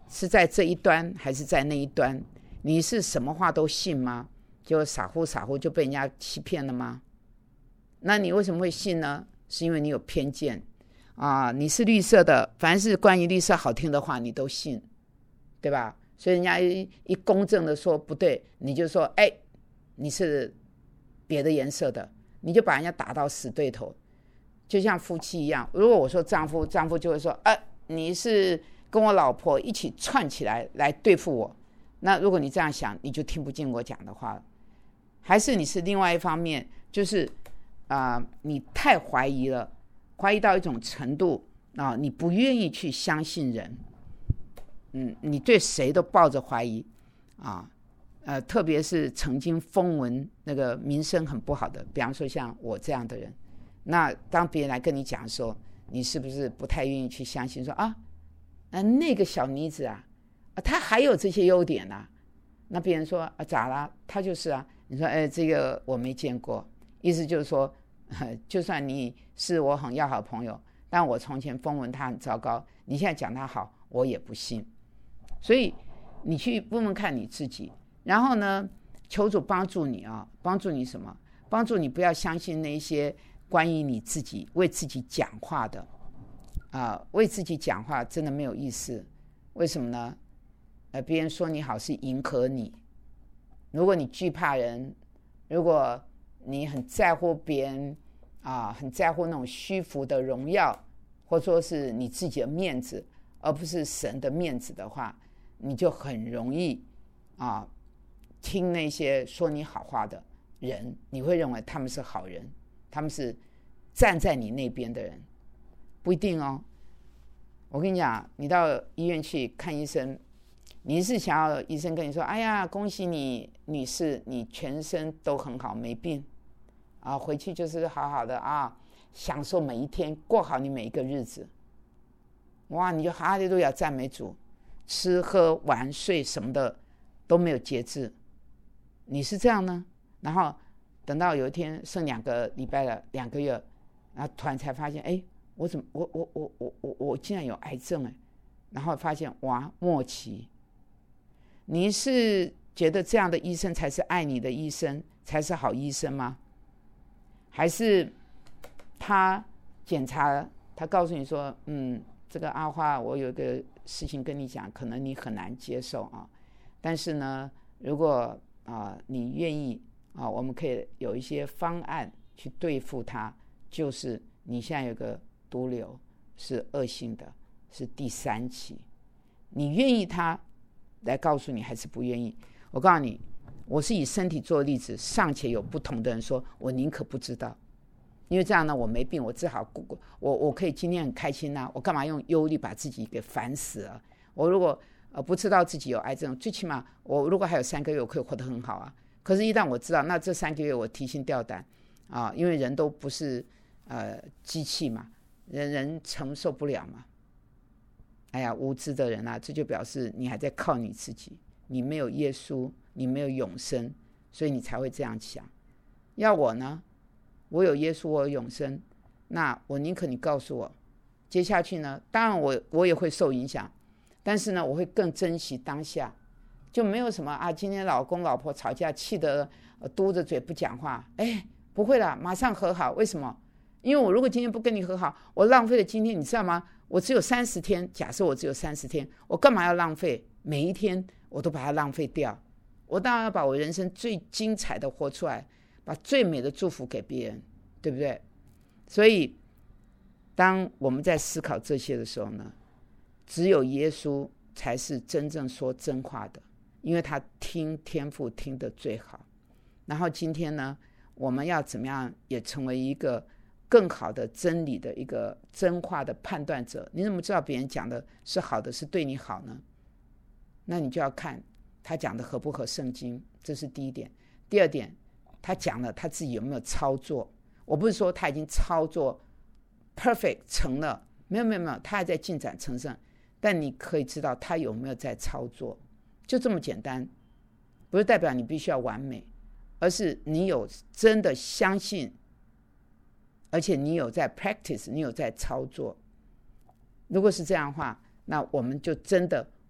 是在这一端还是在那一端？你是什么话都信吗？就傻乎傻乎就被人家欺骗了吗？那你为什么会信呢？是因为你有偏见啊！你是绿色的，凡是关于绿色好听的话你都信，对吧？所以人家 一, 一公正的说不对，你就说哎，你是别的颜色的，你就把人家打到死对头。就像夫妻一样，如果我说丈夫，丈夫就会说哎，你是跟我老婆一起串起来来对付我。那如果你这样想，你就听不进我讲的话了。还是你是另外一方面，就是啊、呃，你太怀疑了，怀疑到一种程度啊、呃，你不愿意去相信人。嗯，你对谁都抱着怀疑啊，呃，特别是曾经风闻那个名声很不好的，比方说像我这样的人，那当别人来跟你讲的时候，你是不是不太愿意去相信说啊，呃、那个小妮子啊，啊她还有这些优点啊？那别人说啊，咋啦？她就是啊。你说哎，这个我没见过，意思就是说，就算你是我很要好的朋友，但我从前风闻他很糟糕，你现在讲他好，我也不信。所以你去问问看你自己，然后呢，求主帮助你啊，帮助你什么？帮助你不要相信那些关于你自己为自己讲话的啊、呃，为自己讲话真的没有意思。为什么呢？呃，别人说你好是迎合你。如果你惧怕人，如果你很在乎别人啊，很在乎那种虚浮的荣耀，或者说是你自己的面子，而不是神的面子的话，你就很容易啊听那些说你好话的人，你会认为他们是好人，他们是站在你那边的人，不一定哦。我跟你讲，你到医院去看医生，你是想要医生跟你说哎呀恭喜你女士，你全身都很好没病啊，回去就是好好的啊，享受每一天，过好你每一个日子。哇，你就哈利路亚赞美主，吃喝玩睡什么的都没有节制。你是这样呢？然后等到有一天剩两个礼拜了，两个月，然后突然才发现哎，我怎么我我我我我我竟然有癌症哎，然后发现哇末期。你是觉得这样的医生才是爱你的医生，才是好医生吗？还是他检查，他告诉你说，嗯，这个阿花，我有一个事情跟你讲，可能你很难接受啊，但是呢，如果啊、呃、你愿意啊，我们可以有一些方案去对付他，就是你现在有个毒瘤是恶性的，是第三期，你愿意他来告诉你还是不愿意？我告诉你，我是以身体做例子，尚且有不同的人说我宁可不知道，因为这样呢我没病，我治好我我可以今天很开心啊，我干嘛用忧虑把自己给烦死了？我如果呃不知道自己有癌症，最起码我如果还有三个月我可以活得很好啊。可是一旦我知道，那这三个月我提心吊胆啊，因为人都不是呃机器嘛，人人承受不了嘛。哎呀，无知的人啊，这就表示你还在靠你自己，你没有耶稣，你没有永生，所以你才会这样想。要我呢，我有耶稣，我有永生，那我宁可你告诉我，接下去呢，当然我我也会受影响，但是呢，我会更珍惜当下，就没有什么啊，今天老公老婆吵架，气得、呃、嘟着嘴不讲话，哎，不会啦，马上和好。为什么？因为我如果今天不跟你和好，我浪费了今天，你知道吗？我只有三十天，假设我只有三十天，我干嘛要浪费？每一天我都把它浪费掉。我当然要把我人生最精彩的活出来，把最美的祝福给别人，对不对？所以当我们在思考这些的时候呢，只有耶稣才是真正说真话的，因为他听天父听得最好。然后今天呢，我们要怎么样也成为一个更好的真理的一个真话的判断者？你怎么知道别人讲的是好的，是对你好呢？那你就要看他讲的合不合圣经，这是第一点。第二点，他讲了他自己有没有操作？我不是说他已经操作 perfect 成了，没有没有没有，他还在进展成圣，但你可以知道他有没有在操作，就这么简单。不是代表你必须要完美，而是你有真的相信，而且你有在 practice， 你有在操作。如果是这样的话，那我们就真的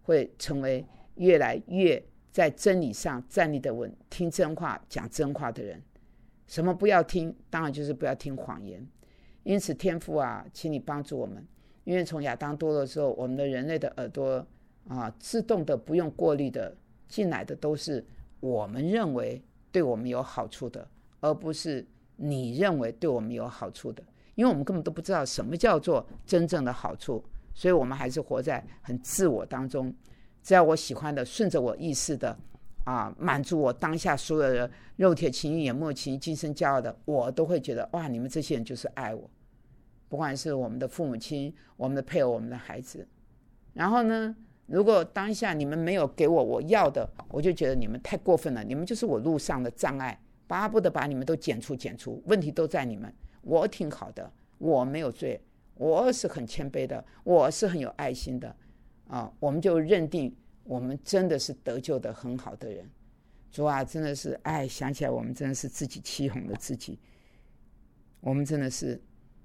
会成为越来越在真理上站立的稳，听真话讲真话的人。什么不要听？当然就是不要听谎言。因此天父啊，请你帮助我们，因为从亚当堕落之后，我们的人类的耳朵啊，自动的不用过滤的进来的都是我们认为对我们有好处的，而不是你认为对我们有好处的。因为我们根本都不知道什么叫做真正的好处，所以我们还是活在很自我当中。只要我喜欢的，顺着我意识的啊，满足我当下所有的肉体情欲、眼目情欲、今生骄傲的，我都会觉得哇，你们这些人就是爱我。不管是我们的父母亲、我们的配偶、我们的孩子。然后呢，如果当下你们没有给我我要的，我就觉得你们太过分了，你们就是我路上的障碍，巴不得把你们都剪除剪除，问题都在你们。我挺好的，我没有罪，我是很谦卑的，我是很有爱心的啊，我们就认定我们真的是得救的很好的人。主啊，真的是哎，想起来我们真的是自己欺哄了自己，我们真的是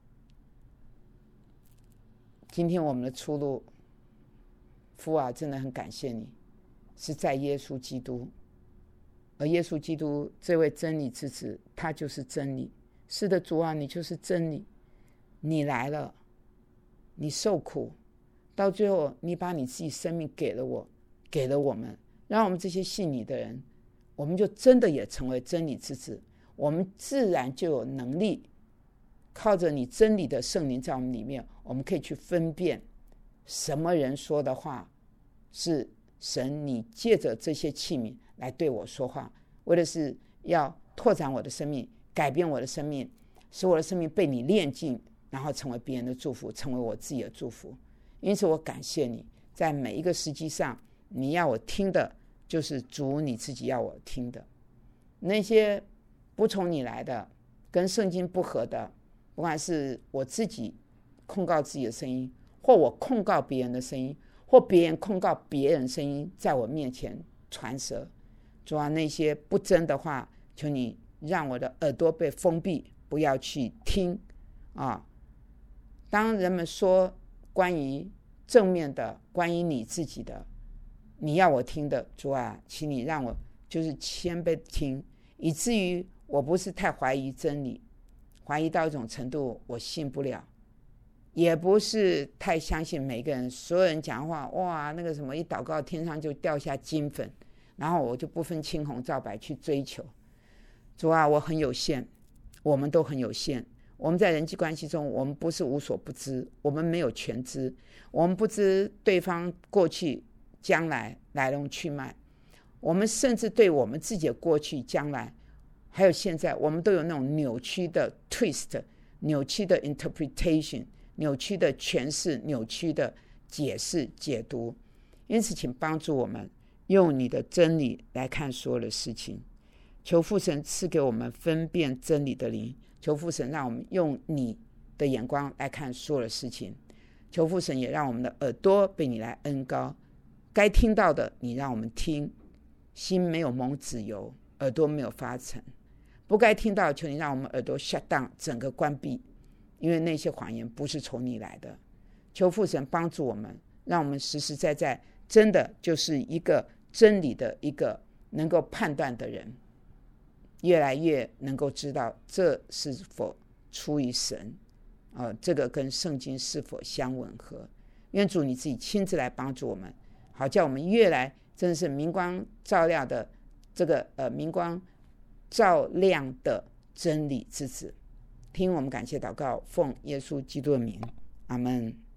今天我们的出路，父啊，真的很感谢你，是在耶稣基督，而耶稣基督这位真理之子，他就是真理。是的，主啊，你就是真理，你来了，你受苦，到最后你把你自己生命给了我，给了我们，让我们这些信你的人，我们就真的也成为真理之子，我们自然就有能力，靠着你真理的圣灵在我们里面，我们可以去分辨什么人说的话是神你借着这些器皿来对我说话，为的是要拓展我的生命，改变我的生命，使我的生命被你炼净，然后成为别人的祝福，成为我自己的祝福。因此我感谢你，在每一个时机上，你要我听的就是主你自己要我听的。那些不从你来的，跟圣经不合的，不管是我自己控告自己的声音，或我控告别人的声音，或别人控告别人声音在我面前传舌，主啊，那些不真的话，求你让我的耳朵被封闭，不要去听啊。当人们说关于正面的，关于你自己的，你要我听的，主啊，请你让我就是谦卑听，以至于我不是太怀疑真理，怀疑到一种程度我信不了，也不是太相信每个人，所有人讲话哇，那个什么一祷告天上就掉下金粉，然后我就不分青红皂白去追求。主啊，我很有限，我们都很有限，我们在人际关系中，我们不是无所不知，我们没有全知，我们不知对方过去将来来龙去脉，我们甚至对我们自己的过去将来还有现在，我们都有那种扭曲的 twist， 扭曲的 interpretation， 扭曲的诠释，扭曲的解释解读。因此请帮助我们用你的真理来看所有的事情，求父神赐给我们分辨真理的灵，求父神让我们用你的眼光来看所有的事情，求父神也让我们的耳朵被你来恩膏，该听到的你让我们听，心没有蒙脂油，耳朵没有发沉，不该听到求你让我们耳朵 shut down， 整个关闭，因为那些谎言不是从你来的。求父神帮助我们，让我们实实在在真的就是一个真理的一个能够判断的人，越来越能够知道这是否出于神、呃、这个跟圣经是否相吻合。愿主你自己亲自来帮助我们，好叫我们越来真的是明光照亮的这个呃明光照亮的真理之子。听我们感谢祷告，奉耶稣基督的名，阿们。